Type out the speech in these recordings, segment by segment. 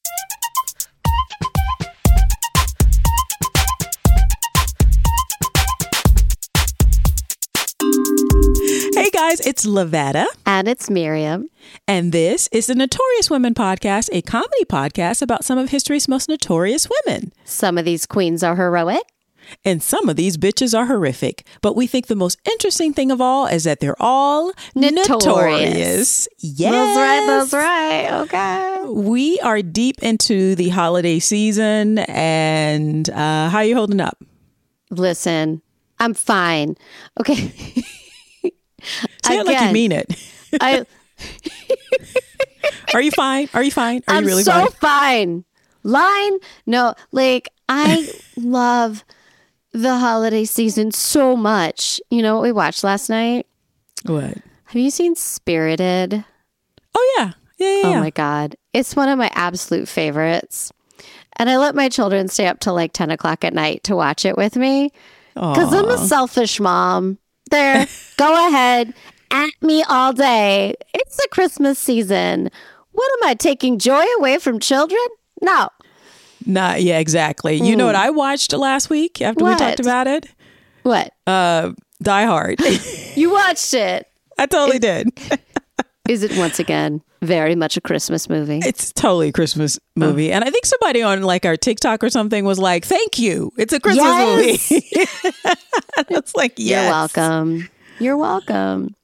Hey guys, it's Lavetta. And it's Miriam. And this is the Notorious Women Podcast, a comedy podcast about some of history's most notorious women. Some of these queens are heroic. And some of these bitches are horrific. But we think the most interesting thing of all is that they're all notorious. Yes. That's right. Okay. We are deep into the holiday season. And how are you holding up? Listen, I'm fine. Okay. Say it like you mean it. Are you fine? Are you fine? Are you really fine? I'm so fine. Line? No, like I love the holiday season so much. You know what we watched last night? What? Have you seen Spirited? Oh, yeah. Yeah. Oh, my God. It's one of my absolute favorites. And I let my children stay up till like 10 o'clock at night to watch it with me. Because I'm a selfish mom. There, go ahead, at me all day. It's the Christmas season. What am I, taking joy away from children? No. Yeah, exactly. You know what I watched last week after we talked about it? What? Die Hard. You watched it. I totally did. Is it once again very much a Christmas movie? It's totally a Christmas movie. And I think somebody on like our TikTok or something was like, thank you. It's a Christmas movie. It's like, yes. You're welcome. You're welcome.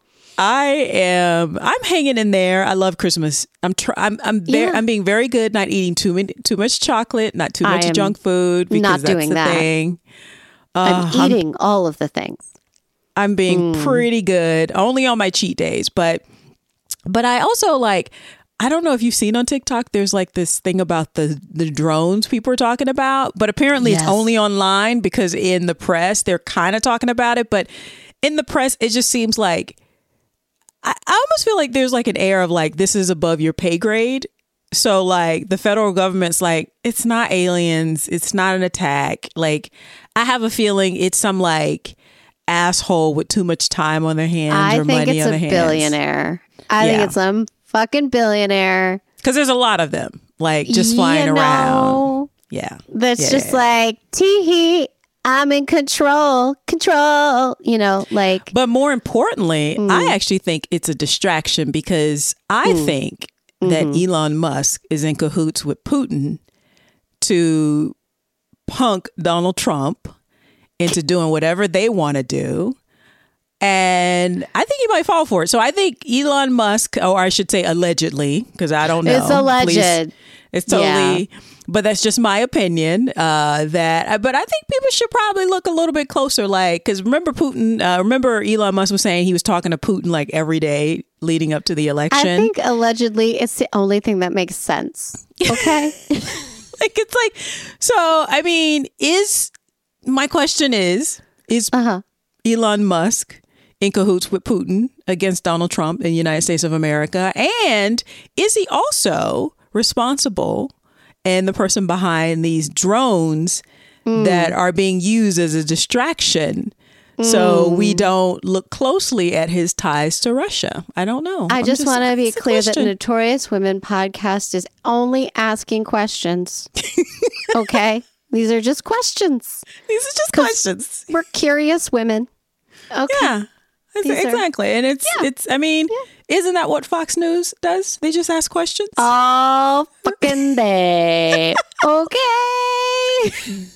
I'm hanging in there. I love Christmas. I'm being very good, not eating too much chocolate, not too much junk food, because not that's doing the that. thing. I'm eating all of the things. I'm being pretty good, only on my cheat days, but I also like, I don't know if you've seen on TikTok, there's like this thing about the drones people are talking about, but apparently it's only online, because in the press, they're kind of talking about it. But in the press, it just seems like, I almost feel like there's like an air of like, this is above your pay grade. So like the federal government's like, it's not aliens. It's not an attack. Like, I have a feeling it's some like asshole with too much time on their hands or money on their hands. Billionaire. I think it's some fucking billionaire. Because there's a lot of them, like just flying around. Yeah. That's just like, tee-hee, I'm in control, you know, like. But more importantly, I actually think it's a distraction, because I think that Elon Musk is in cahoots with Putin to punk Donald Trump into doing whatever they want to do. And I think he might fall for it. So I think Elon Musk, or I should say allegedly, because I don't know. It's alleged. Please. It's totally, but that's just my opinion. But I think people should probably look a little bit closer. Like, because remember Elon Musk was saying he was talking to Putin like every day leading up to the election. I think allegedly it's the only thing that makes sense. Okay. Like, it's like, so, I mean, my question is Elon Musk in cahoots with Putin against Donald Trump in the United States of America? And is he also responsible and the person behind these drones that are being used as a distraction so we don't look closely at his ties to Russia? I don't know. I just want to be clear that Notorious Women Podcast is only asking questions. Okay? These are just questions. These are just questions. We're curious women. Okay. Yeah. Exactly. And it's I mean, isn't that what Fox News does? They just ask questions all fucking day. Okay.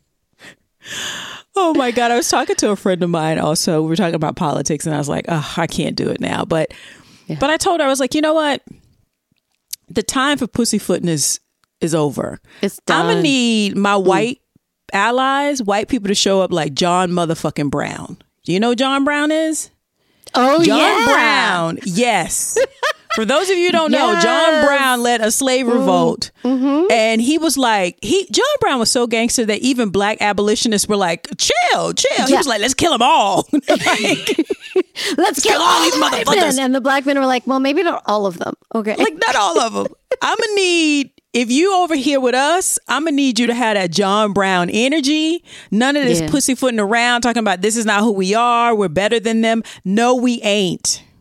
Oh my God. I was talking to a friend of mine also. We were talking about politics, and I was like, oh, I can't do it now. But I told her, I was like, you know what? The time for pussyfooting is over. It's done. I'm going to need my white allies, white people, to show up like John motherfucking Brown. Do you know who John Brown is? Oh, John Brown. Yes. For those of you who don't know, John Brown led a slave revolt. And he was like, John Brown was so gangster that even black abolitionists were like, chill. Yeah. He was like, let's kill them all. Like, let's kill all these motherfuckers. And the black men were like, well, maybe not all of them. Okay. Like, not all of them. I'm going to need, if you over here with us, I'm going to need you to have that John Brown energy. None of this pussyfooting around talking about this is not who we are. We're better than them. No, we ain't.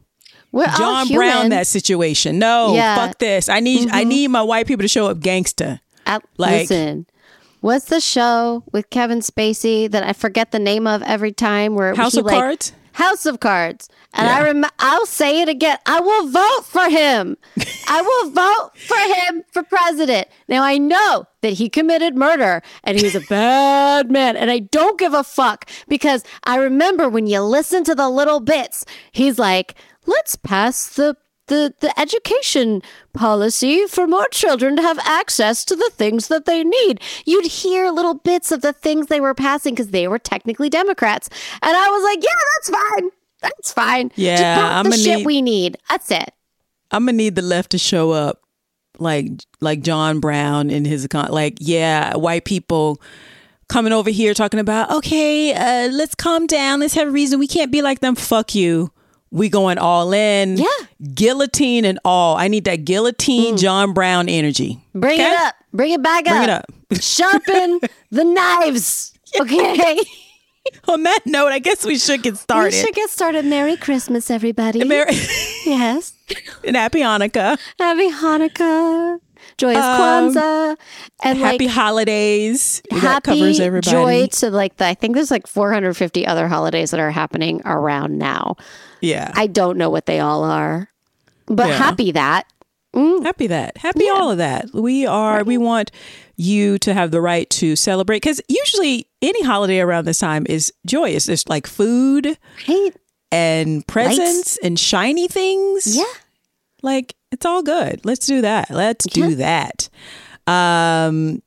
We're all John human. Brown that situation. No, fuck this. I need my white people to show up gangsta. Listen, what's the show with Kevin Spacey that I forget the name of every time? Where House of Cards? House of Cards. And I'll say it again. I will vote for him. I will vote for him for president. Now, I know that he committed murder and he's a bad man. And I don't give a fuck because I remember when you listen to the little bits, he's like, let's pass the education policy for more children to have access to the things that they need. You'd hear little bits of the things they were passing because they were technically Democrats. And I was like, yeah, that's fine. That's fine. Yeah, just pump the shit we need. That's it. I'm going to need the left to show up like John Brown in his account. Like, yeah, white people coming over here talking about, okay, let's calm down. Let's have a reason. We can't be like them. Fuck you. We going all in. Yeah. Guillotine and all. I need that guillotine John Brown energy. Bring it up. Bring it back up. Bring it up. Sharpen the knives. Okay. On that note, I guess we should get started. We should get started. Merry Christmas, everybody. Yes. And Happy Hanukkah. Happy Hanukkah. Joyous Kwanzaa. And happy holidays. Happy that covers everybody. Joy to I think there's 450 other holidays that are happening around now. Yeah. I don't know what they all are, but happy that. Happy that. Happy all of that. We want you to have the right to celebrate because usually any holiday around this time is joyous. There's like food and presents and shiny things. Yeah. Like it's all good. Let's do that. Let's do that. And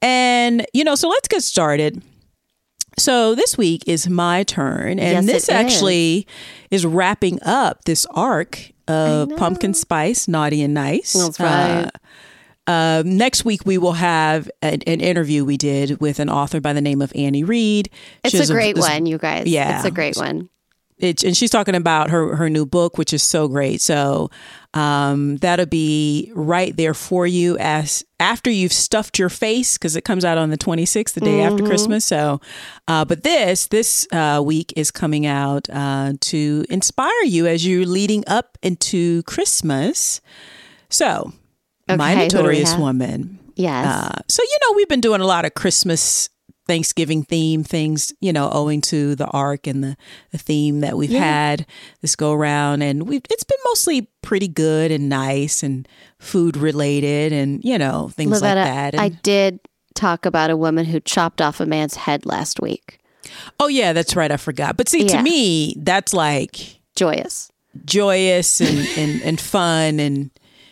so let's get started. So this week is my turn, and this actually is wrapping up this arc of Pumpkin Spice, Naughty and Nice. That's right. Next week, we will have an interview we did with an author by the name of Annie Reed. It's a great one, you guys. Yeah. It's a great one. And she's talking about her new book, which is so great. So that'll be right there for you after you've stuffed your face, because it comes out on the 26th, the day after Christmas. So, but this week is coming out to inspire you as you're leading up into Christmas. So, My Notorious Woman. Yes. So, we've been doing a lot of Christmas Thanksgiving theme things, owing to the arc and the theme that we've had this go around. And it's been mostly pretty good and nice and food related and, things like that. And, I did talk about a woman who chopped off a man's head last week. Oh, yeah, that's right. I forgot. But see, to me, that's like joyous and fun and,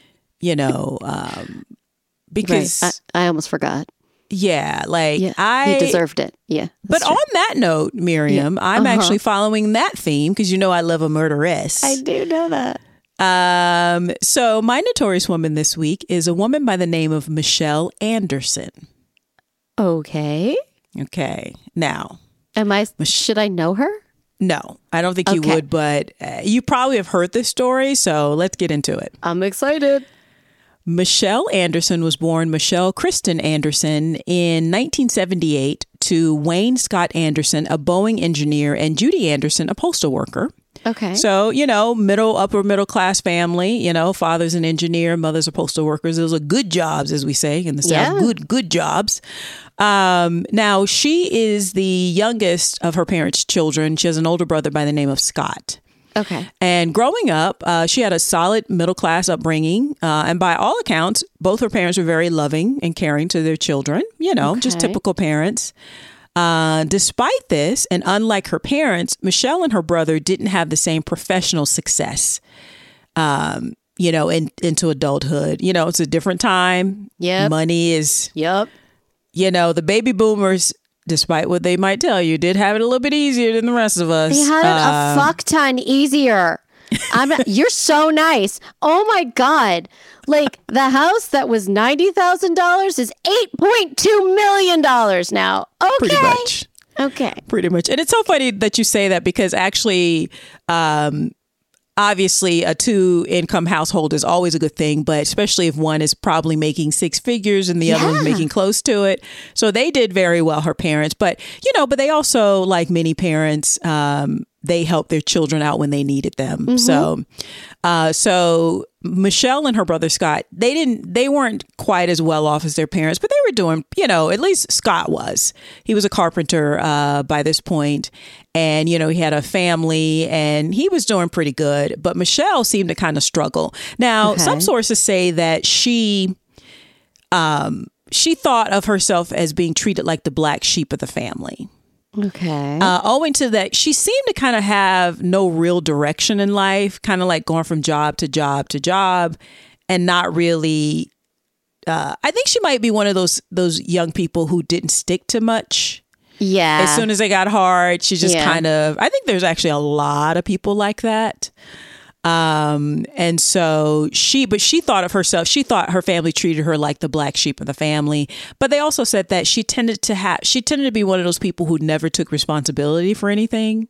because I almost forgot. Yeah, he deserved it. Yeah. But true. On that note, Miriam, I'm actually following that theme because I love a murderess. I do know that. So my Notorious Woman this week is a woman by the name of Michelle Anderson. Okay. Now, should I know her? No, I don't think you would, but you probably have heard this story. So let's get into it. I'm excited. Michelle Anderson was born Michelle Kristen Anderson in 1978 to Wayne Scott Anderson, a Boeing engineer, and Judy Anderson, a postal worker. Okay. So, upper middle class family, father's an engineer, mother's a postal workers. Those are good jobs, as we say in the South. Good jobs. Now, she is the youngest of her parents' children. She has an older brother by the name of Scott. Okay. And growing up, she had a solid middle class upbringing. And by all accounts, both her parents were very loving and caring to their children, just typical parents. Despite this, and unlike her parents, Michelle and her brother didn't have the same professional success, into adulthood. It's a different time. Yep. Money is, the baby boomers, despite what they might tell you, did have it a little bit easier than the rest of us. They had it a fuck ton easier. You're so nice. Oh my God. The house that was $90,000 is $8.2 million now. Okay. Pretty much. Okay. Pretty much. And it's so funny that you say that because actually, obviously a 2-income household is always a good thing, but especially if one is probably making 6 figures and the other one's making close to it. So they did very well, her parents. But, but they also, like many parents, they helped their children out when they needed them. Mm-hmm. So Michelle and her brother Scott, they weren't quite as well off as their parents, but they were doing, at least Scott was. He was a carpenter by this point, and, he had a family and he was doing pretty good. But Michelle seemed to kind of struggle. Now, some sources say that she thought of herself as being treated like the black sheep of the family. Okay. Owing to that, she seemed to kind of have no real direction in life, kind of like going from job to job to job and not really. I think she might be one of those young people who didn't stick to much. Yeah. As soon as it got hard, she just kind of, I think there's actually a lot of people like that. And so she thought of herself, she thought her family treated her like the black sheep of the family. But they also said that she tended to be one of those people who never took responsibility for anything.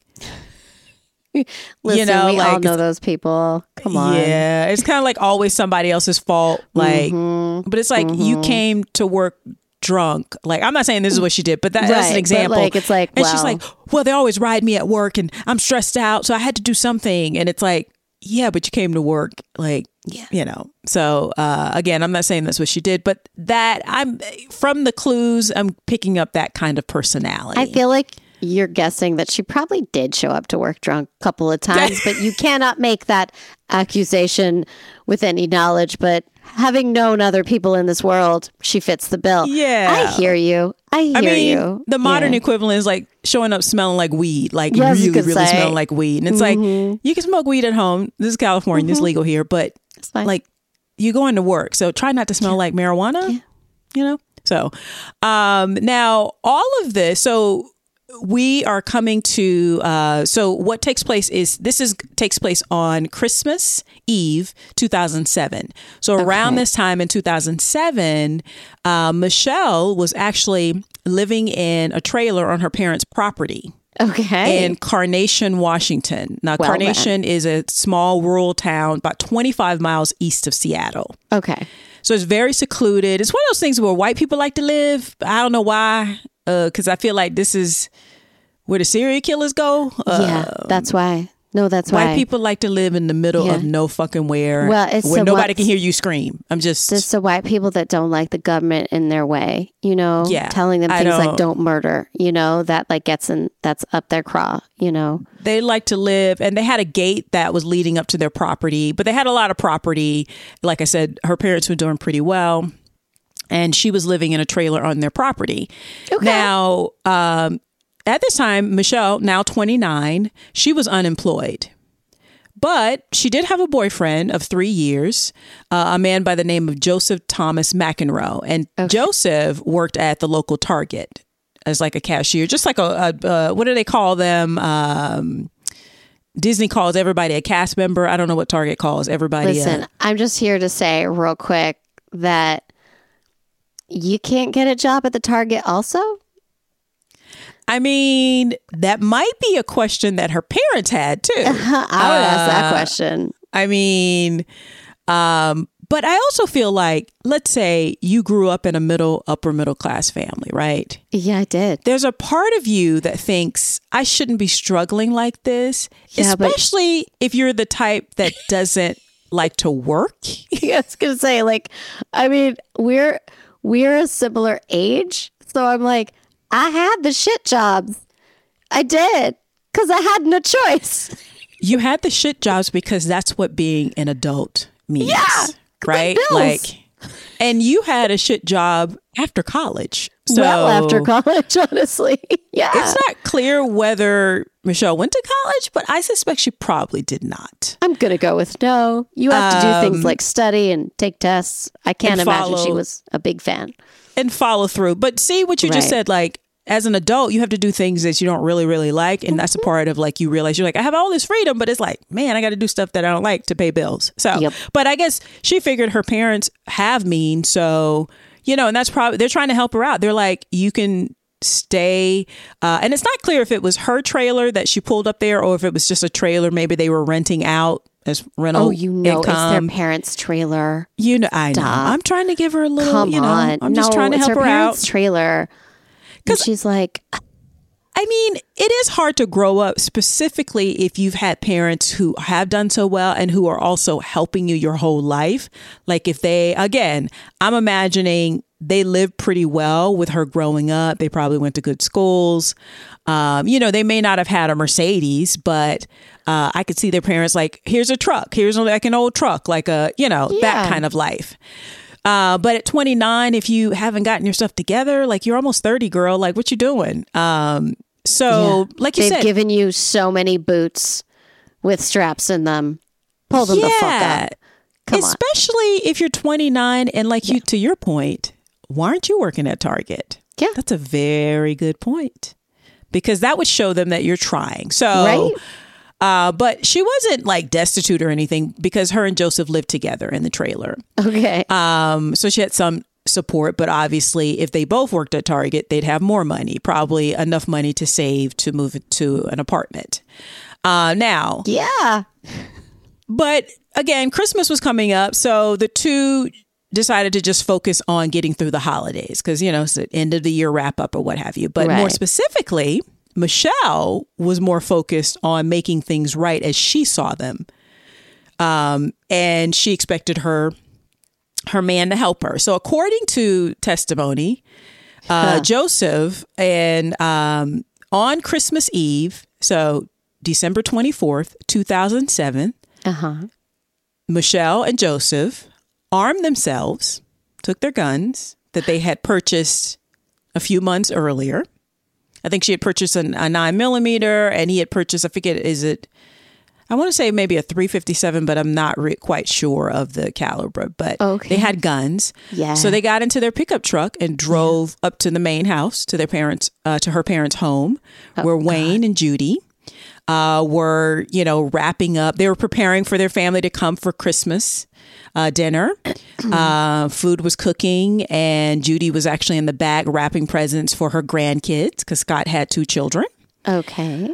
Listen, we all know those people. Come on. Yeah. It's kind of like always somebody else's fault. Like, but it's like you came to work drunk. Like, I'm not saying this is what she did, but that's an example. But it's like, and she's like, well, they always ride me at work and I'm stressed out, so I had to do something. And it's like, yeah, but you came to work, like, So again, I'm not saying that's what she did, but I'm from the clues, I'm picking up that kind of personality. I feel like you're guessing that she probably did show up to work drunk a couple of times, but you cannot make that accusation with any knowledge. But having known other people in this world, she fits the bill. Yeah. I hear you. I mean, the modern equivalent is like showing up smelling like weed, like really smelling like weed. And it's like, you can smoke weed at home. This is California. This is legal here. But like, you go into work. So try not to smell like marijuana, So now all of this. So we are coming to, so what takes place takes place on Christmas Eve, 2007. So around this time in 2007, Michelle was actually living in a trailer on her parents' property. Okay. In Carnation, Washington. Now, Carnation is a small rural town about 25 miles east of Seattle. Okay. So it's very secluded. It's one of those things where white people like to live. I don't know why, because I feel like this is where the serial killers go. That's why. No, that's why. White people like to live in the middle of no fucking where. Well, it's where nobody can hear you scream. It's the white people that don't like the government in their way, telling them things like don't murder, that like that's up their craw, They like to live, and they had a gate that was leading up to their property, but they had a lot of property. Like I said, her parents were doing pretty well, and she was living in a trailer on their property. Okay. Now, at this time, Michelle, now 29, she was unemployed. But she did have a boyfriend of 3 years, a man by the name of Joseph Thomas McEnroe. And Joseph worked at the local Target as like a cashier, just like what do they call them? Disney calls everybody a cast member. I don't know what Target calls everybody. Listen, I'm just here to say real quick that you can't get a job at the Target also? I mean, that might be a question that her parents had too. I would ask that question. I mean, but I also feel like, let's say you grew up in a upper middle class family, right? Yeah, I did. There's a part of you that thinks I shouldn't be struggling like this, especially if you're the type that doesn't like to work. Yeah, I was gonna say, like, I mean, we're a similar age, so I'm like, I had the shit jobs. I did, because I had no choice. You had the shit jobs because that's what being an adult means. Yeah, right? Like, and you had a shit job after college. So well, after college, honestly. Yeah. It's not clear whether Michelle went to college, but I suspect she probably did not. I'm going to go with no. You have to do things like study and take tests. I can't imagine she was a big fan. And follow through. But see what you just said, like, as an adult, you have to do things that you don't really, really like. And that's a part of like, you realize you're like, I have all this freedom, but it's like, man, I got to do stuff that I don't like to pay bills. So, but I guess she figured her parents have means. So, and that's probably, they're trying to help her out. They're like, you can stay. And it's not clear if it was her trailer that she pulled up there or if it was just a trailer maybe they were renting out as rental income. It's their parents' trailer. I know. I'm trying to give her a little, Come on. I'm just trying to help her out. Trailer. Because she's like, I mean, it is hard to grow up, specifically if you've had parents who have done so well and who are also helping you your whole life. Like if I'm imagining they lived pretty well with her growing up. They probably went to good schools. They may not have had a Mercedes, but I could see their parents like, here's a truck. Here's like an old truck, like that kind of life. But at 29, if you haven't gotten your stuff together, like you're almost 30, girl, like what you doing? Like you said, they've given you so many boots with straps in them. Pull them the fuck up. Especially if you're 29 and to your point, why aren't you working at Target? Yeah. That's a very good point, because that would show them that you're trying. So, right. But she wasn't like destitute or anything, because her and Joseph lived together in the trailer. Okay. So she had some support, but obviously if they both worked at Target, they'd have more money, probably enough money to save to move it to an apartment. Now. Yeah. But again, Christmas was coming up. So the two decided to just focus on getting through the holidays because, it's the end of the year wrap up or what have you. But more specifically, Michelle was more focused on making things right as she saw them. And she expected her man to help her. So according to testimony, Joseph and on Christmas Eve, so December 24th, 2007, Michelle and Joseph armed themselves, took their guns that they had purchased a few months earlier. I think she had purchased a 9mm and he had purchased, I want to say maybe a .357, but I'm not quite sure of the caliber. But they had guns. Yeah. So they got into their pickup truck and drove up to the main house, to their parents, to her parents' home, where Wayne and Judy were, wrapping up. They were preparing for their family to come for Christmas dinner. Food was cooking, and Judy was actually in the back wrapping presents for her grandkids because Scott had 2 children. Okay.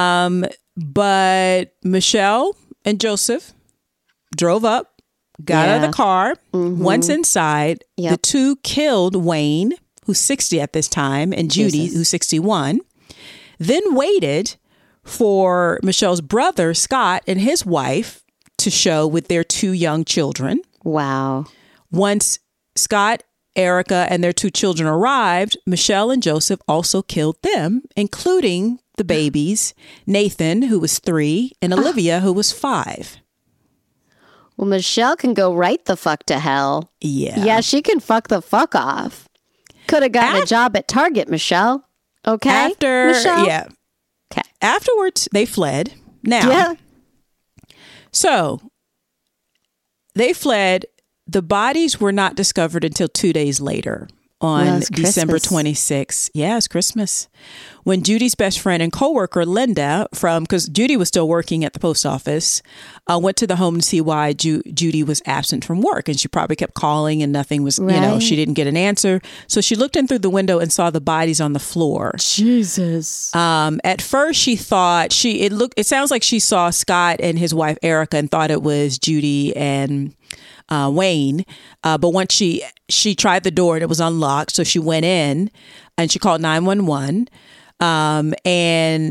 But Michelle and Joseph drove up, got out of the car. Once inside, the two killed Wayne, who's 60 at this time, and Judy, who's 61, then waited for Michelle's brother, Scott, and his wife to show with their 2 young children. Wow. Once Scott, Erica, and their 2 children arrived, Michelle and Joseph also killed them, including the babies, Nathan, who was 3, and Olivia, who was 5. Well, Michelle can go right the fuck to hell. Yeah. Yeah, she can fuck the fuck off. Could have gotten a job at Target, Michelle. Okay? Michelle? Yeah. Okay. Afterwards, they fled. Now, so they fled. The bodies were not discovered until 2 days later on December 26th. Yeah, it's Christmas. When Judy's best friend and coworker, Linda, because Judy was still working at the post office, went to the home to see why Judy was absent from work. And she probably kept calling and nothing was, she didn't get an answer. So she looked in through the window and saw the bodies on the floor. Jesus. At first she thought it sounds like she saw Scott and his wife, Erica, and thought it was Judy and Wayne. But once she tried the door and it was unlocked. So she went in and she called 911. And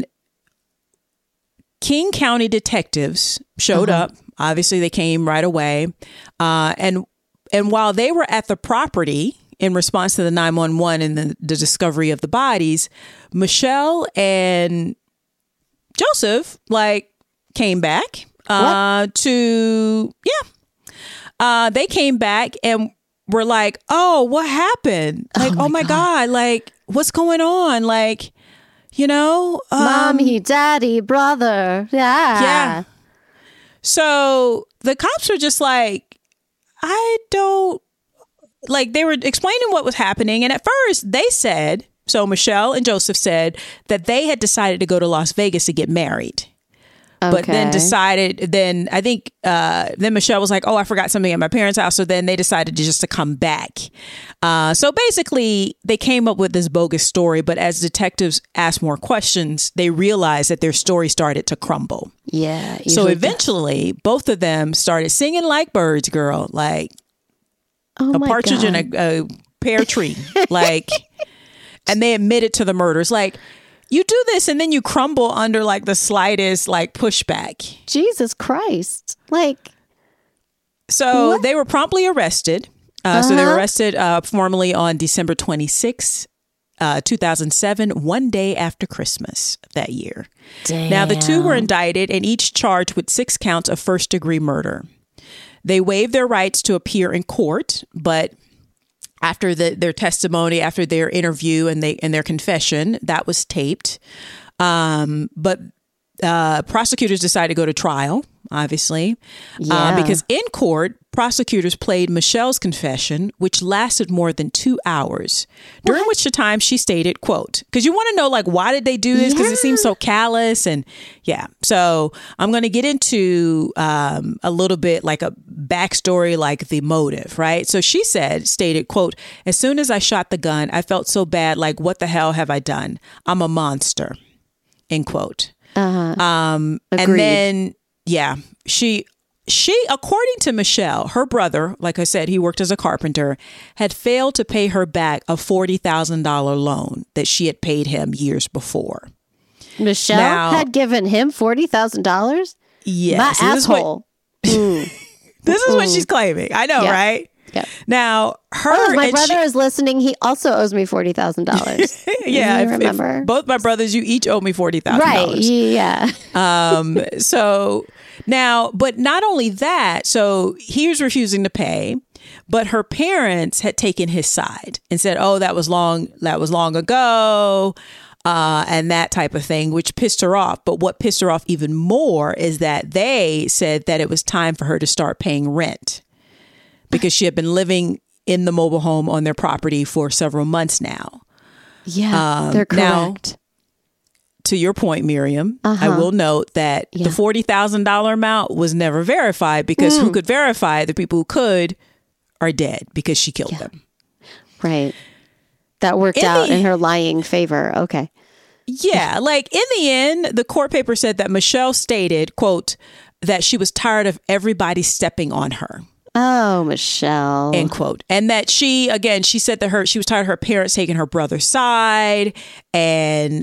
King County detectives showed up. Obviously, they came right away. And while they were at the property in response to the 911 and the discovery of the bodies, Michelle and Joseph came back they came back and were like, oh, what happened? Oh my God, what's going on? Mommy, daddy, brother. Yeah. So the cops were just they were explaining what was happening. And at first they said, so Michelle and Joseph said that they had decided to go to Las Vegas to get married. But then decided, then I think, then Michelle was like, oh, I forgot something at my parents' house. So then they decided just to come back. So basically, they came up with this bogus story. But as detectives asked more questions, they realized that their story started to crumble. Yeah. So eventually, both of them started singing like birds, girl, like a partridge in a pear tree. Like, and they admitted to the murders. Like, you do this and then you crumble under like the slightest like pushback. Jesus Christ. Like, so what? They were promptly arrested. So they were arrested formally on December 26, 2007, one day after Christmas that year. Damn. Now, the two were indicted and each charged with 6 counts of first-degree murder. They waived their rights to appear in court, but after their testimony, after their interview and their confession, that was taped. But prosecutors decided to go to trial, obviously, because in court, prosecutors played Michelle's confession, which lasted more than 2 hours, during which time she stated, quote, because you want to know, like, why did they do this? Because it seems so callous. And so I'm going to get into a little bit like a backstory, like the motive, right? So she stated, quote, as soon as I shot the gun, I felt so bad. Like, what the hell have I done? I'm a monster, end quote. And then, she, according to Michelle, her brother, like I said, he worked as a carpenter, had failed to pay her back a $40,000 loan that she had paid him years before. Michelle had given him $40,000? Yes. My asshole. This is what she's claiming. I know, right? Yeah. Now, my brother is listening. He also owes me $40,000. Yeah, remember? If both my brothers, you each owe me $40,000. Right. Yeah. So now, but not only that, so he was refusing to pay, but her parents had taken his side and said, "Oh, that was long ago." And that type of thing, which pissed her off. But what pissed her off even more is that they said that it was time for her to start paying rent, because she had been living in the mobile home on their property for several months now. Yeah, they're correct. Now, to your point, Miriam, I will note that the $40,000 amount was never verified, because who could verify? The people who could are dead because she killed them. Right. That worked out in her lying favor. Okay. Yeah. Like, in the end, the court paper said that Michelle stated, quote, that she was tired of everybody stepping on her. Oh, Michelle. End quote. And that she said that she was tired of her parents taking her brother's side. And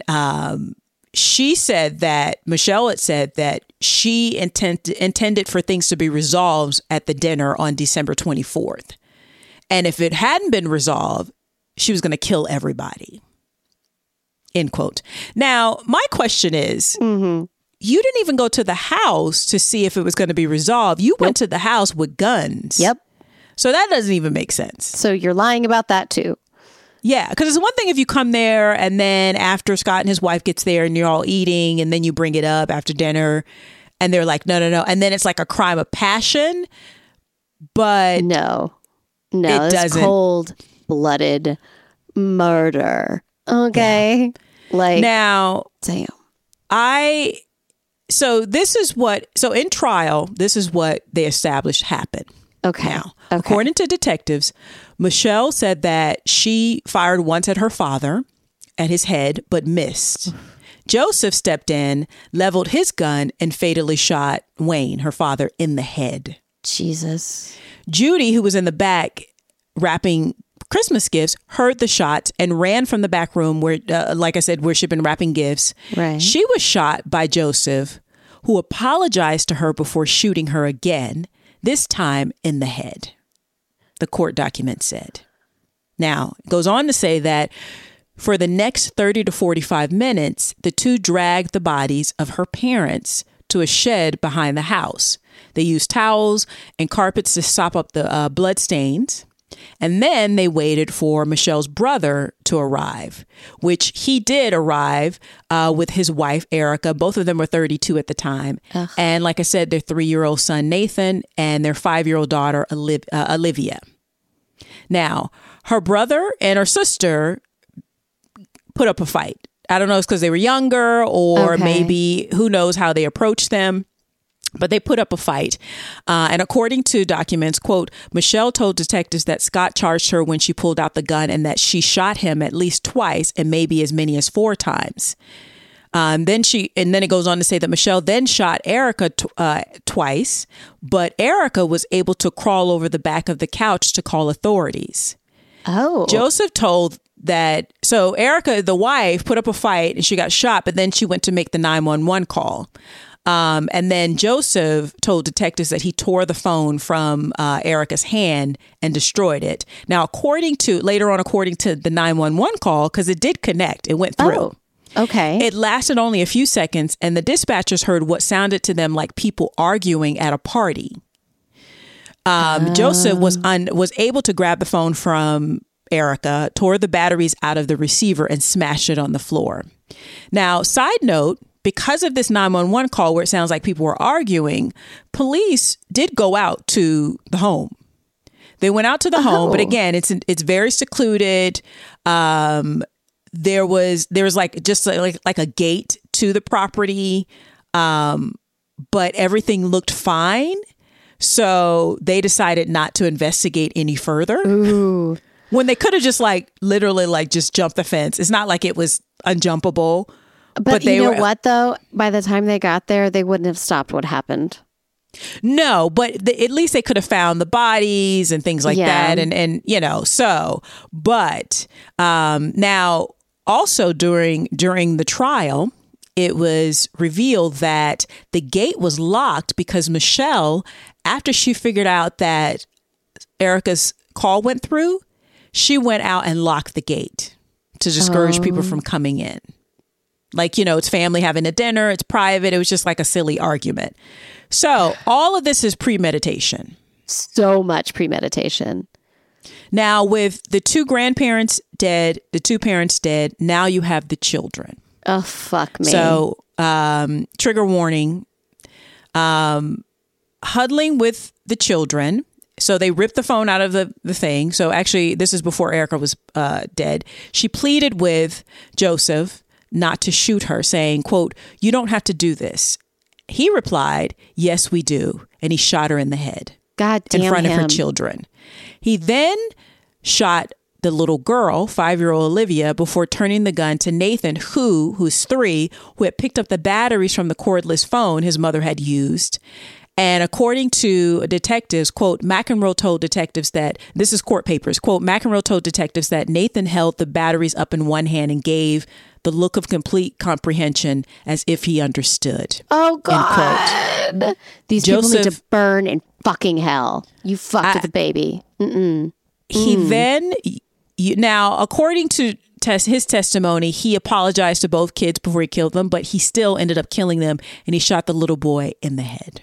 Michelle had said that she intended for things to be resolved at the dinner on December 24th. And if it hadn't been resolved, she was going to kill everybody. End quote. Now, my question is, you didn't even go to the house to see if it was going to be resolved. You went to the house with guns. Yep. So that doesn't even make sense. So you're lying about that too. Yeah, because it's one thing if you come there and then after Scott and his wife gets there and you're all eating and then you bring it up after dinner and they're like, no. And then it's like a crime of passion. But no, it's cold-blooded murder. Okay. Yeah. Like, now, damn. So in trial, this is what they established happened. Okay. Now, according to detectives, Michelle said that she fired once at her father, at his head, but missed. Joseph stepped in, leveled his gun, and fatally shot Wayne, her father, in the head. Jesus. Judy, who was in the back wrapping Christmas gifts, heard the shots and ran from the back room where, like I said, where she'd been wrapping gifts. Right. She was shot by Joseph, who apologized to her before shooting her again, this time in the head, the court document said. Now, it goes on to say that for the next 30 to 45 minutes, the two dragged the bodies of her parents to a shed behind the house. They used towels and carpets to sop up the blood stains. And then they waited for Michelle's brother to arrive, which he did arrive with his wife, Erica. Both of them were 32 at the time. Ugh. And like I said, their 3-year-old son, Nathan, and their 5-year-old daughter, Olivia. Now, her brother and her sister put up a fight. I don't know, it's because they were younger or maybe who knows how they approached them. But they put up a fight. And according to documents, quote, Michelle told detectives that Scott charged her when she pulled out the gun and that she shot him at least twice and maybe as many as 4 times. Then it goes on to say that Michelle then shot Erica twice, but Erica was able to crawl over the back of the couch to call authorities. Oh. Joseph told that, so Erica, the wife, put up a fight and she got shot, but then she went to make the 911 call. And then Joseph told detectives that he tore the phone from Erica's hand and destroyed it. Now, according to the 911 call, because it did connect, it went through. Oh, okay. It lasted only a few seconds, and the dispatchers heard what sounded to them like people arguing at a party. Joseph was able to grab the phone from Erica, tore the batteries out of the receiver, and smashed it on the floor. Now, side note, because of this 911 call where it sounds like people were arguing, police did go out to the home. They went out to the home, but again, it's very secluded. There was like just like a gate to the property, but everything looked fine. So they decided not to investigate any further. Ooh. When they could have just literally just jumped the fence. It's not like it was unjumpable. But you know what, though? By the time they got there, they wouldn't have stopped what happened. No, but at least they could have found the bodies and things like that. And so. But now, also during the trial, it was revealed that the gate was locked because Michelle, after she figured out that Erica's call went through, she went out and locked the gate to discourage people from coming in. It's family having a dinner. It's private. It was just like a silly argument. So all of this is premeditation. So much premeditation. Now, with the 2 grandparents dead, the 2 parents dead, now you have the children. Oh, fuck me. So trigger warning, huddling with the children. So they ripped the phone out of the thing. So actually, this is before Erica was dead. She pleaded with Joseph not to shoot her, saying, quote, "You don't have to do this." He replied, "Yes, we do." And he shot her in the head. God damn in front him. of her children. He then shot the little girl, 5-year-old Olivia, before turning the gun to Nathan, who's 3, who had picked up the batteries from the cordless phone his mother had used. And according to detectives, quote, McEnroe told detectives that, this is court papers, quote, McEnroe told detectives that Nathan held the batteries up in one hand and gave the look of complete comprehension as if he understood. Oh, God. These people need to burn in fucking hell. You fucked with the baby. He then, now, according to his testimony, he apologized to both kids before he killed them, but he still ended up killing them, and he shot the little boy in the head.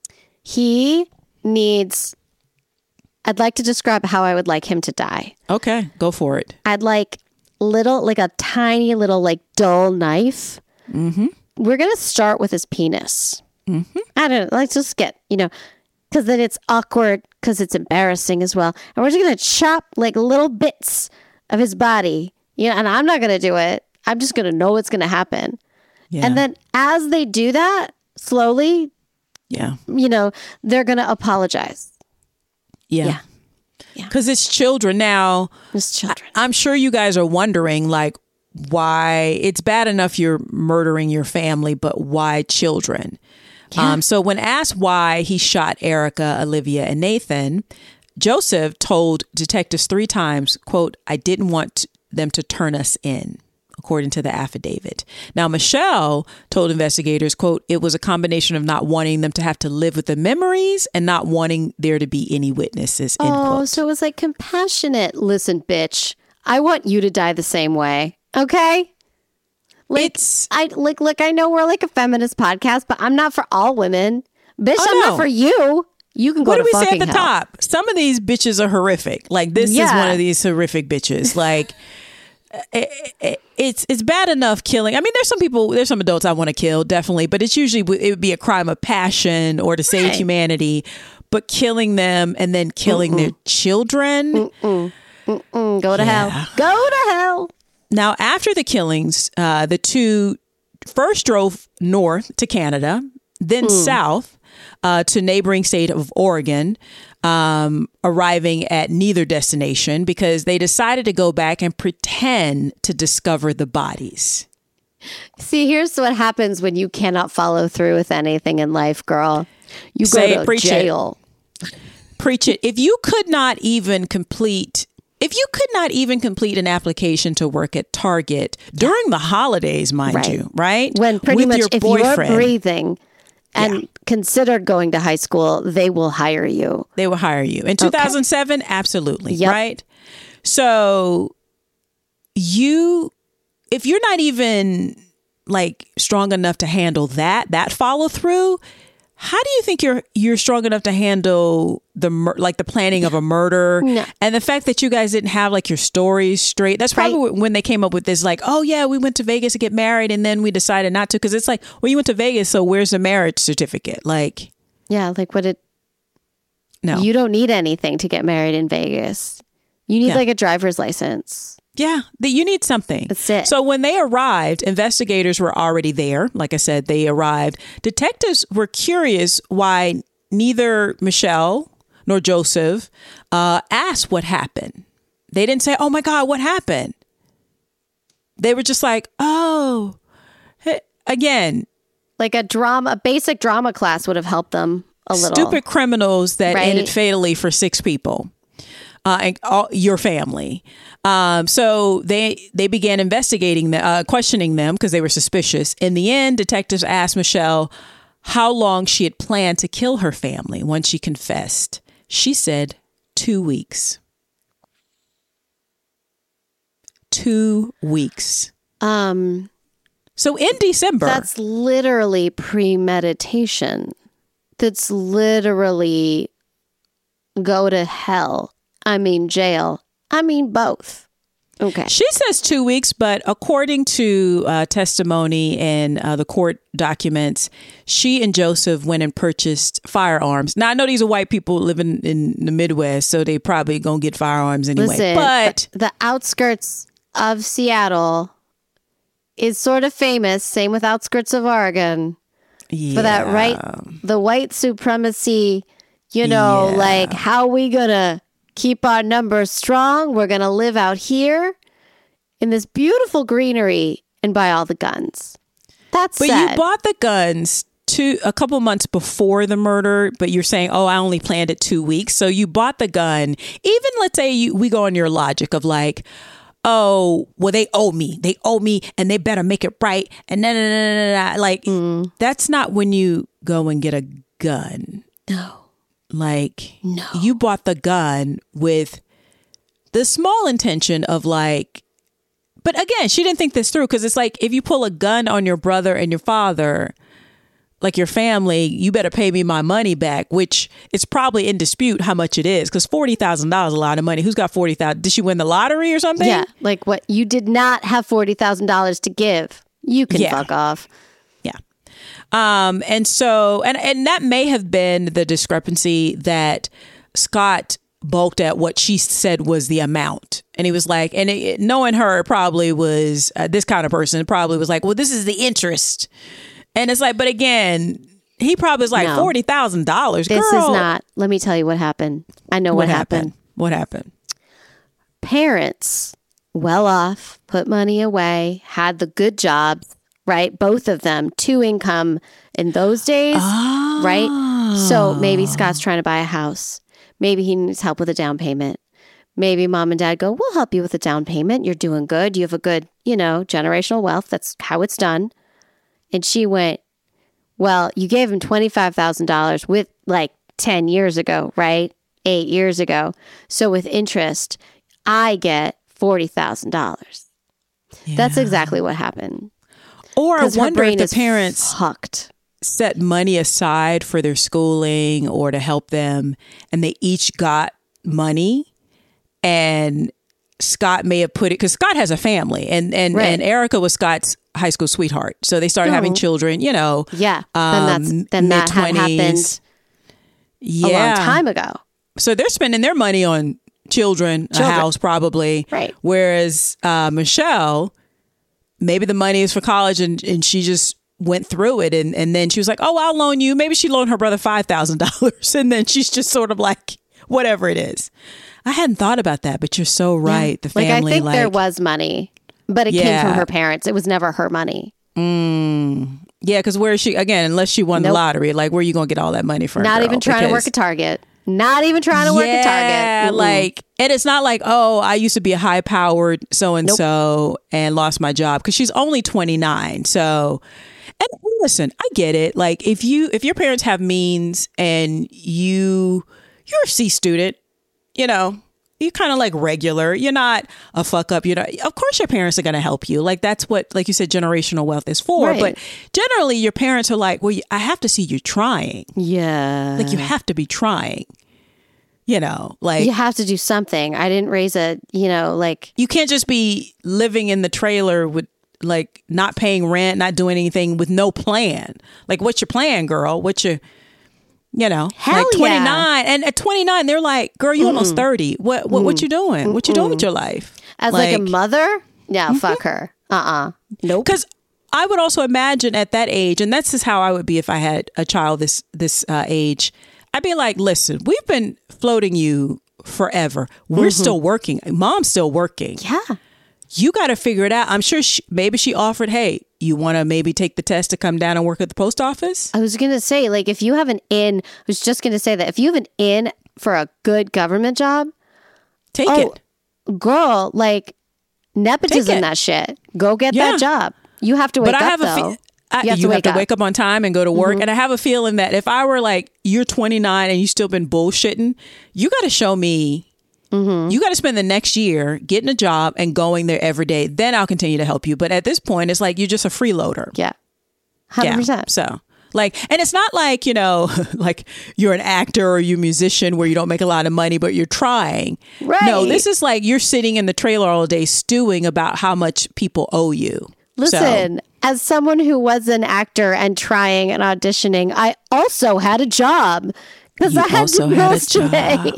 He needs, I'd like to describe how I would like him to die. Okay, go for it. I'd like a tiny little dull knife. Mm-hmm. We're going to start with his penis. Mm-hmm. I don't know, let's just get, because then it's awkward, because it's embarrassing as well. And we're just going to chop little bits of his body, and I'm not going to do it. I'm just going to know what's going to happen. Yeah. And then as they do that, slowly, they're going to apologize. Yeah. Because it's children. Now, I'm sure you guys are wondering, why it's bad enough you're murdering your family, but why children? Yeah. So when asked why he shot Erica, Olivia, and Nathan, Joseph told detectives 3 times, quote, "I didn't want them to turn us in," according to the affidavit. Now, Michelle told investigators, quote, "It was a combination of not wanting them to have to live with the memories and not wanting there to be any witnesses," end quote. So it was compassionate. Listen, bitch, I want you to die the same way. Okay? I know we're a feminist podcast, but I'm not for all women. Bitch, I'm not for you. You can go to fucking hell. What do we say at the top? Some of these bitches are horrific. This is one of these horrific bitches. It's bad enough killing. I mean, there's some adults I want to kill, definitely, but it would be a crime of passion or to save humanity. But killing them and then killing their children. Go to hell. Go to hell. Now, after the killings, the two first drove north to Canada, then south to neighboring state of Oregon, arriving at neither destination because they decided to go back and pretend to discover the bodies. See, here's what happens when you cannot follow through with anything in life, girl. You go to jail. Preach it. If you could not even complete an application to work at Target during the holidays, mind you, right? When pretty much if you're breathing and considered going to high school, they will hire you. They will hire you. In 2007, absolutely, right? So if you're not even like strong enough to handle that follow through, how do you think you're strong enough to handle the planning of a murder and the fact that you guys didn't have like your stories straight? That's probably when they came up with this, like, oh yeah, we went to Vegas to get married and then we decided not to, because it's like, well, you went to Vegas, so where's the marriage certificate? Like, yeah, like no, you don't need anything to get married in Vegas. You need like a driver's license. Yeah, you need something. That's it. So when they arrived, investigators were already there. Like I said, they arrived. Detectives were curious why neither Michelle nor Joseph asked what happened. They didn't say, oh my God, what happened? They were just like, oh, again. Like a basic drama class would have helped them a little. Stupid criminals that ended fatally for 6 people. And your family. So they began investigating, questioning them because they were suspicious. In the end, detectives asked Michelle how long she had planned to kill her family once she confessed. She said 2 weeks. 2 weeks. So in December. That's literally premeditation. That's literally go to hell. I mean, jail. I mean, both. Okay. She says 2 weeks, but according to testimony and the court documents, she and Joseph went and purchased firearms. Now, I know these are white people living in the Midwest, so they probably gonna get firearms anyway. Listen, but the outskirts of Seattle is sort of famous. Same with outskirts of Oregon. For that, right? The white supremacy, like, how we gonna keep our numbers strong? We're going to live out here in this beautiful greenery and buy all the guns. But you bought the guns a couple months before the murder, but you're saying, oh, I only planned it 2 weeks. So you bought the gun. Even let's say we go on your logic of like, oh, well, they owe me and they better make it right. And like, that's not when you go and get a gun. No. Like, no. You bought the gun with the small intention of like, but again, she didn't think this through, because it's like, if you pull a gun on your brother and your father, like your family, you better pay me my money back, which it's probably in dispute how much it is, because $40,000 is a lot of money. Who's got $40,000? Did she win the lottery or something? Yeah, like what? You did not have $40,000 to give. You can fuck off. Yeah. And so, and that may have been the discrepancy that Scott balked at what she said was the amount. And he was like, and knowing her, probably was this kind of person, probably was like, well, this is the interest. And it's like, but again, he probably was like, $40,000. This is not, let me tell you what happened. I know what happened. What happened? Parents, well off, put money away, had the good jobs. Right? Both of them, 2 income in those days, right? So maybe Scott's trying to buy a house. Maybe he needs help with a down payment. Maybe mom and dad go, we'll help you with a down payment. You're doing good. You have a good, generational wealth. That's how it's done. And she went, well, you gave him $25,000 with like 10 years ago, right? 8 years ago. So with interest, I get $40,000. Yeah. That's exactly what happened. Or I wonder if the parents set money aside for their schooling or to help them, and they each got money, and Scott may have put it, because Scott has a family, and Erica was Scott's high school sweetheart. So they started having children, then that had happened a long time ago. So they're spending their money on children, a house probably. Right. Whereas Michelle, maybe the money is for college and she just went through it. And then she was like, oh, I'll loan you. Maybe she loaned her brother $5,000. And then she's just sort of like, whatever it is. I hadn't thought about that, but you're so right. Yeah. The family, I think there was money, but it came from her parents. It was never her money. Yeah, because where is she, again, unless she won the lottery, like where are you going to get all that money from? Not even trying to work at Target. Not even trying to work at Target. Like, and it's not like, oh, I used to be a high powered so-and-so and lost my job, because she's only 29. So, and listen, I get it. Like if your parents have means and you're a C student, you know, you're kind of like regular. You're not a fuck up. Of course your parents are going to help you. Like that's what, like you said, generational wealth is for. Right. But generally your parents are like, well, I have to see you trying. Yeah. Like you have to be trying, you know, like you have to do something. I didn't raise like you can't just be living in the trailer with like not paying rent, not doing anything with no plan. Like what's your plan, girl? What's your, you know, hell like 29 yeah. And at 29 they're like, girl, you almost 30. What you doing? What you doing with your life? As like a mother? Yeah, fuck her. Nope. Because I would also imagine at that age, and that's just how I would be if I had a child this age, I'd be like, listen, we've been floating you forever. We're still working. Mom's still working. Yeah. You got to figure it out. I'm sure maybe she offered, hey, you want to maybe take the test to come down and work at the post office? I was going to say, like, if you have an in, I was just going to say that if you have an in for a good government job, take it. Girl, like, nepotism that shit. Go get that job. You have to wake up, though. You have to wake up on time and go to work. And I have a feeling that if I were like, you're 29 and you still been bullshitting, you got to show me. You got to spend the next year getting a job and going there every day. Then I'll continue to help you. But at this point, it's like you're just a freeloader. Yeah. 100%. Yeah. So like, and it's not like, you know, like you're an actor or you're a musician where you don't make a lot of money, but you're trying. Right. No, this is like you're sitting in the trailer all day stewing about how much people owe you. Listen, as someone who was an actor and trying and auditioning, I also had a job because I had bills to pay.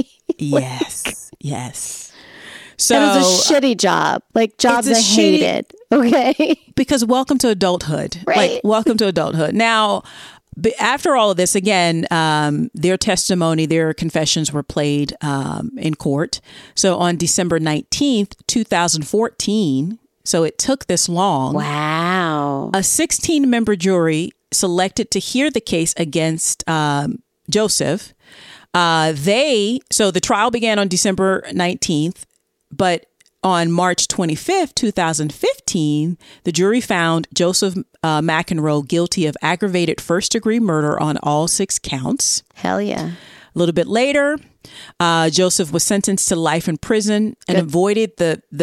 Yes. So it was a shitty job, like jobs I hated. Okay. Because welcome to adulthood. Right. Like welcome to adulthood. Now, after all of this, again, their testimony, their confessions were played in court. So on December 19th, 2014, so it took this long. Wow. A 16-member jury selected to hear the case against Joseph. So the trial began on December 19th, but on March 25th, 2015, the jury found Joseph McEnroe guilty of aggravated first-degree murder on all 6 counts. Hell yeah. A little bit later, Joseph was sentenced to life in prison and avoided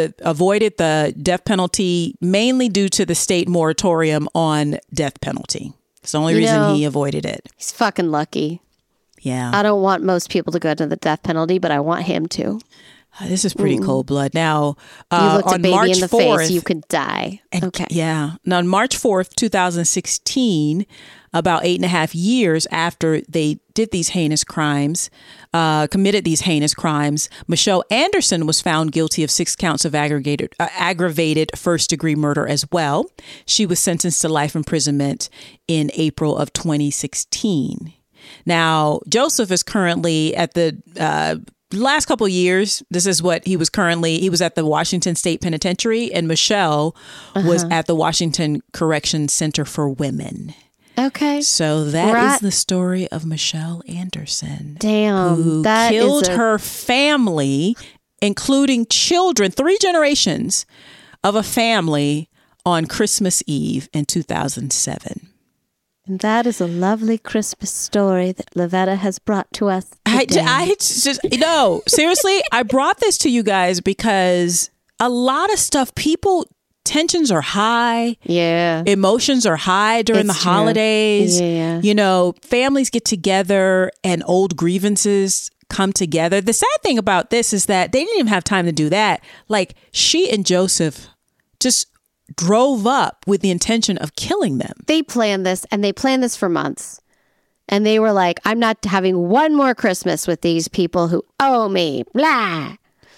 the death penalty, mainly due to the state moratorium on death penalty. It's the only reason he avoided it. He's fucking lucky. Yeah. I don't want most people to go to the death penalty, but I want him to. This is pretty cold blood. Now, you looked a baby March in the 4th, face, you could die. Okay. Yeah. Now, on March 4th, 2016, about 8.5 years after they did these heinous crimes, committed these heinous crimes, Michelle Anderson was found guilty of 6 counts of aggravated first-degree murder as well. She was sentenced to life imprisonment in April of 2016. Now, Joseph is currently at the last couple of years. This is what he was at the Washington State Penitentiary, and Michelle was at the Washington Correction Center for Women. Okay. So that is the story of Michelle Anderson. Damn. Who killed her family, including children, 3 generations of a family on Christmas Eve in 2007. And that is a lovely Christmas story that Lavetta has brought to us today. Seriously, I brought this to you guys because a lot of stuff, tensions are high. Yeah. Emotions are high during the holidays. Yeah. You know, families get together and old grievances come together. The sad thing about this is that they didn't even have time to do that. Like, she and Joseph just drove up with the intention of killing them. They planned this, and they planned this for months. And they were like, I'm not having one more Christmas with these people who owe me. Blah.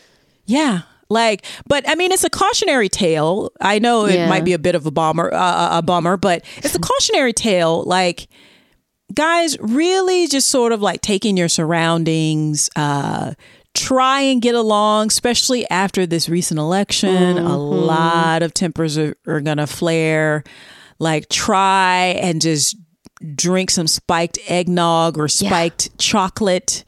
Yeah. Like, but I mean, it's a cautionary tale. I know it might be a bit of a bummer, but it's a cautionary tale. Like, guys, really just sort of like take in your surroundings, try and get along, especially after this recent election. A lot of tempers are going to flare. Like, try and just drink some spiked eggnog or spiked chocolate,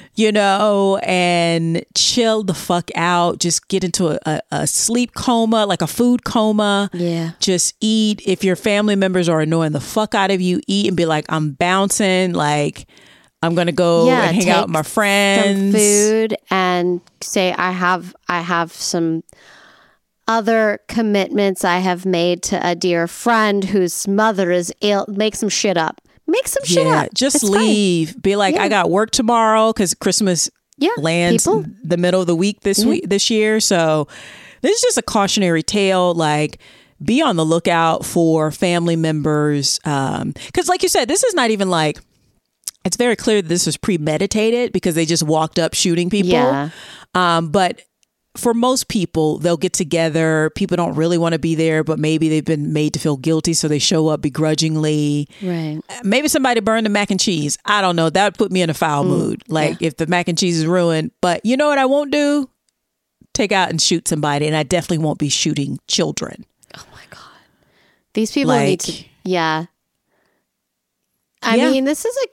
and chill the fuck out. Just get into a sleep coma, like a food coma. Yeah. Just eat. If your family members are annoying the fuck out of you, eat and be like, I'm bouncing. Like, I'm going to go and hang out with my friends. Some food and say, I have some other commitments I have made to a dear friend whose mother is ill. Make some shit up. Make some shit up. Just it's leave. Fine. Be like, I got work tomorrow because Christmas lands the middle of the week this year. So this is just a cautionary tale. Like, be on the lookout for family members. Because like you said, this is not even like, it's very clear that this was premeditated because they just walked up shooting people. Yeah. But for most people, they'll get together. People don't really want to be there, but maybe they've been made to feel guilty, so they show up begrudgingly. Right. Maybe somebody burned the mac and cheese. I don't know. That would put me in a foul mood. Like, if the mac and cheese is ruined. But you know what I won't do? Take out and shoot somebody. And I definitely won't be shooting children. Oh, my God. These people need to... Yeah. I mean, this is a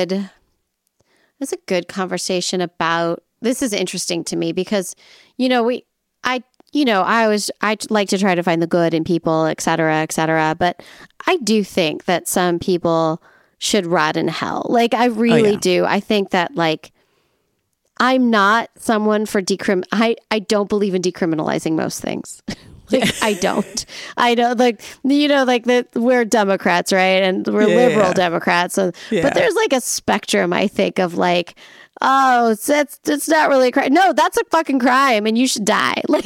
good conversation about... This is interesting to me because, I like to try to find the good in people, et cetera, but I do think that some people should rot in hell. Like, I really do. I think that, like, I'm not someone for I don't believe in decriminalizing most things. Like, I don't, like, we're Democrats, right? And we're liberal Democrats. So, but there's like a spectrum, I think, of like, oh, it's not really a crime. No, that's a fucking crime and you should die. Like,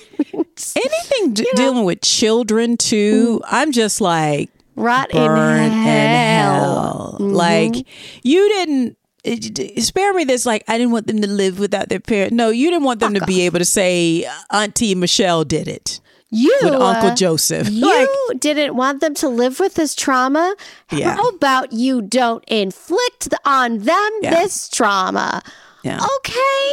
anything dealing with children too, I'm just like, rot burn in hell. Like, you didn't spare me this. Like, I didn't want them to live without their parent. No, you didn't want them to be able to say Auntie Michelle did it. With Uncle Joseph. You didn't want them to live with this trauma. Yeah. How about you don't inflict on them this trauma? Yeah. Okay,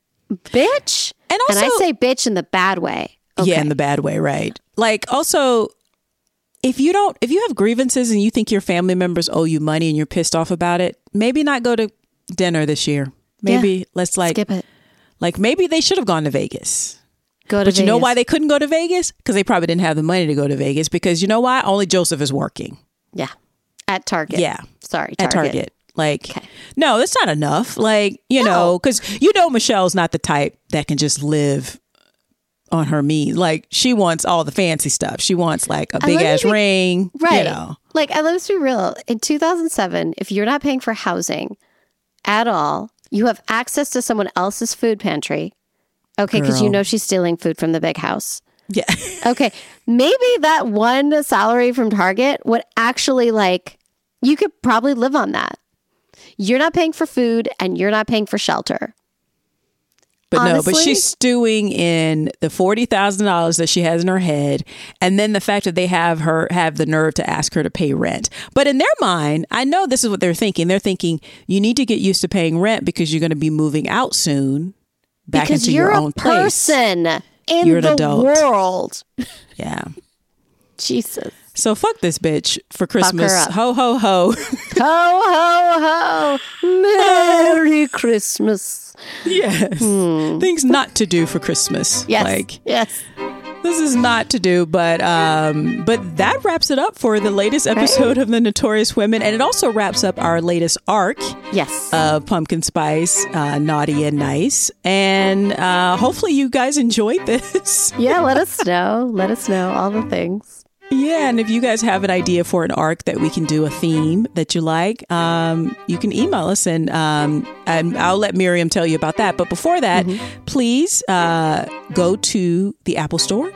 bitch. And also, I say bitch in the bad way. Okay. Yeah, in the bad way, right? Like, also, if you have grievances and you think your family members owe you money and you're pissed off about it, maybe not go to dinner this year. Maybe let's skip it. Like, maybe they should have gone to Vegas. But you know why they couldn't go to Vegas? Because they probably didn't have the money to go to Vegas. Because you know why? Only Joseph is working. Yeah. At Target. Yeah. Sorry, Target. At Target. Like, no, that's not enough. Like, know, because Michelle's not the type that can just live on her means. Like, she wants all the fancy stuff. She wants like a big ass ring. Right. Like, let's be real. In 2007, if you're not paying for housing at all, you have access to someone else's food pantry. Okay, because she's stealing food from the big house. Yeah. Okay, maybe that one salary from Target would actually, like, you could probably live on that. You're not paying for food and you're not paying for shelter. But honestly, but she's stewing in the $40,000 that she has in her head, and then the fact that they have the nerve to ask her to pay rent. But in their mind, I know this is what they're thinking. They're thinking, you need to get used to paying rent because you're going to be moving out soon. Back into your own place. Because you're a person in you're an the adult. world. Yeah. Jesus. So fuck this bitch for Christmas. Ho, ho, ho. Ho, ho, ho. Merry Christmas. Yes. Things not to do for Christmas. Yes. Yes. This is not to do, but that wraps it up for the latest episode of The Notorious Women. And it also wraps up our latest arc. Yes. Of Pumpkin Spice, Naughty and Nice. And hopefully you guys enjoyed this. Yeah, let us know. Let us know all the things. Yeah, and if you guys have an idea for an arc that we can do, a theme that you like, you can email us and I'll let Miriam tell you about that. But before that, please go to the Apple Store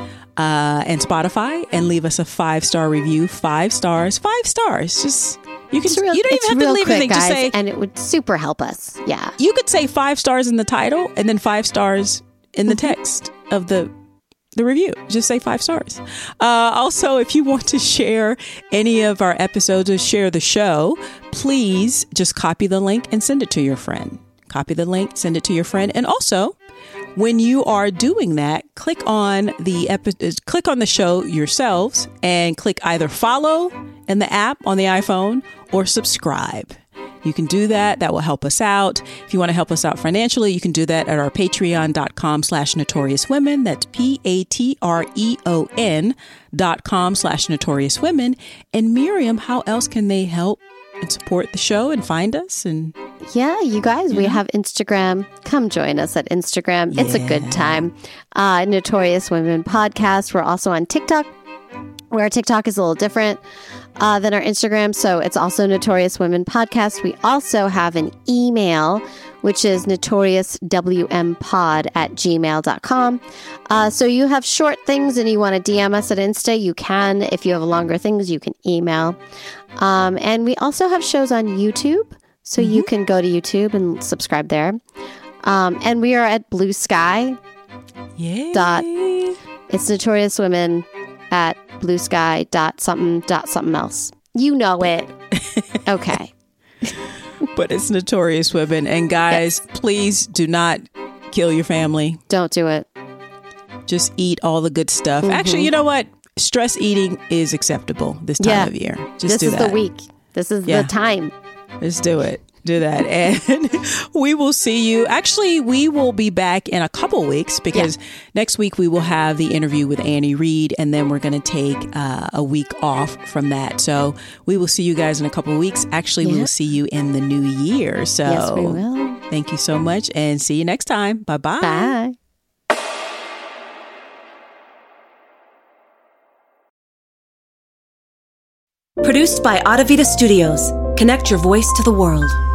and Spotify and leave us a 5-star review. 5 stars. Just, You don't even have to leave anything. Just say, and it would super help us. Yeah. You could say 5 stars in the title and then 5 stars in the text of the review. Just say 5 stars. Also, if you want to share any of our episodes or share the show, please just copy the link and send it to your friend. Copy the link, send it to your friend. And also, when you are doing that, click on the show yourselves and click either follow in the app on the iPhone or subscribe. You can do that. That will help us out. If you want to help us out financially, you can do that at our patreon.com/notoriouswomen. That's patreon.com/notoriouswomen. And Miriam, how else can they help and support the show and find us? And yeah, you guys, we have Instagram. Come join us at Instagram. It's a good time. Notorious Women Podcast. We're also on TikTok, where our TikTok is a little different than our Instagram. So it's also Notorious Women Podcast. We also have an email, which is notoriouswmpod@gmail.com. So you have short things and you want to DM us at Insta, you can. If you have longer things, you can email. And we also have shows on YouTube. So you can go to YouTube and subscribe there. And we are at Blue Sky. It's Notorious Women at bluesky.something else. You know it. Okay. But it's Notorious Women. And guys, please do not kill your family. Don't do it. Just eat all the good stuff. Actually, you know what? Stress eating is acceptable this time of year. Just do that. This is the week. This is the time. Just do it. Do that. And we will see you. Actually, we will be back in a couple weeks because next week we will have the interview with Annie Reed, and then we're going to take a week off from that. So we will see you guys in a couple of weeks. Actually, we will see you in the new year. So yes, we will. Thank you so much and see you next time. Bye-bye. Bye. Produced by Audavita Studios. Connect your voice to the world.